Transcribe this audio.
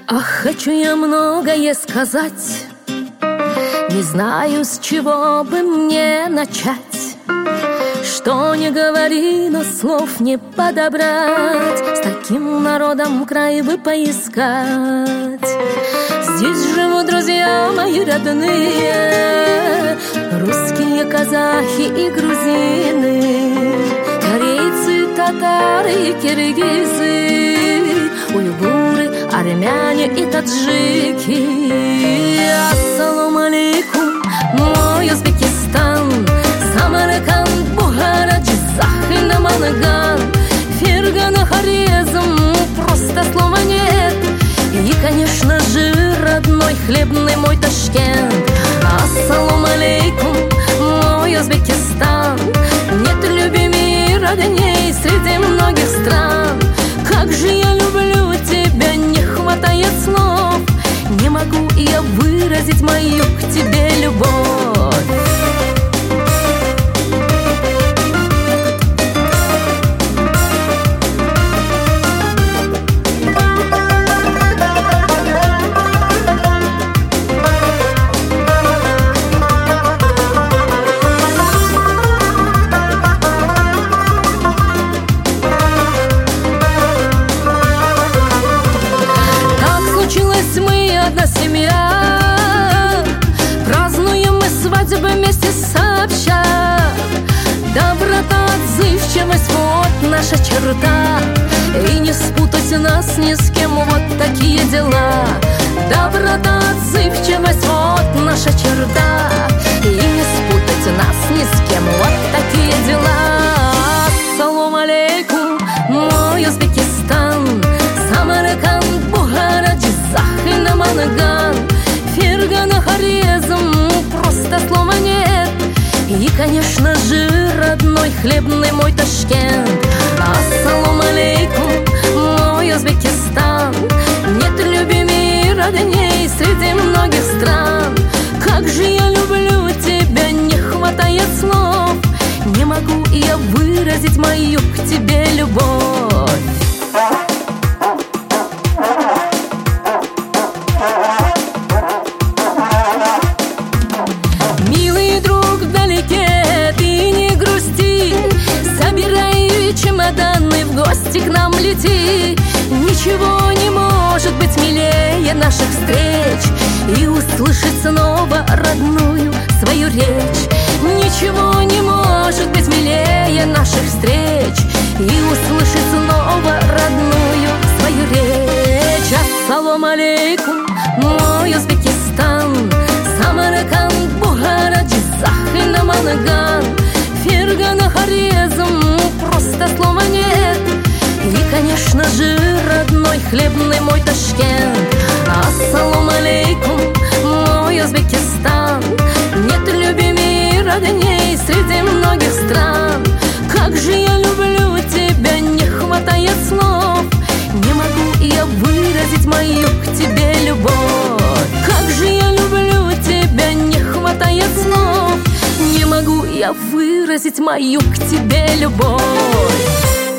Ах, хочу я многое сказать, не знаю, с чего бы мне начать. Что не говори, но слов не подобрать. С таким народом край бы поискать. Здесь живут друзья мои родные, русские, казахи и грузины, корейцы, татары и киргизы, уйгуры, армяне и таджики. Ассалам алейкум, мой Узбекистан, Самарканд, Бухара, Джизах и Наманган, Фергана, Хорезм, просто слова нет. И, конечно же, родной хлебный мой Ташкент. Ассалам алейкум, мой Узбекистан, нет любимей родней среди многих стран. Как же я люблю тебя, не хватает слов, не могу я выразить мою к тебе любовь. Одна семья, празднуем мы свадьбы вместе сообща. Доброта, отзывчивость, вот наша черта, и не спутать нас ни с кем, вот такие дела. Доброта, отзывчивость, вот наша черта, и не спутать нас ни с кем, вот такие дела. Ассалам алейкум, мой Узбекистан, Самарканд, Бухара, Джизах и Наманган, Фергана, Хорезм, просто слова нет. И, конечно же, родной хлебный мой Ташкент. Ассалам алейкум, мой Узбекистан, нет любимей родней среди многих стран. Как же я люблю тебя, не хватает слов, не могу я выразить мою к тебе любовь. Милый друг вдалеке, ты не грусти, собирай чемоданы, в гости к нам лети. Ничего не может быть милее наших встреч, и услышать снова родную свою речь. Ничего не может быть милее наших встреч, и услышать снова родную свою речь. Ассалам алейкум, мой Узбекистан, Самарканд, Бухара, Джизах и Наманган, Фергана, Хорезм, просто слова нет. И, конечно же, родной хлебный мой Ташкент. Ассалам алейкум, мой Узбекистан, нет любимей родней среди многих стран. Как же я люблю тебя, не хватает слов, не могу я выразить мою к тебе любовь. Как же я люблю тебя, не хватает слов, не могу я выразить мою к тебе любовь.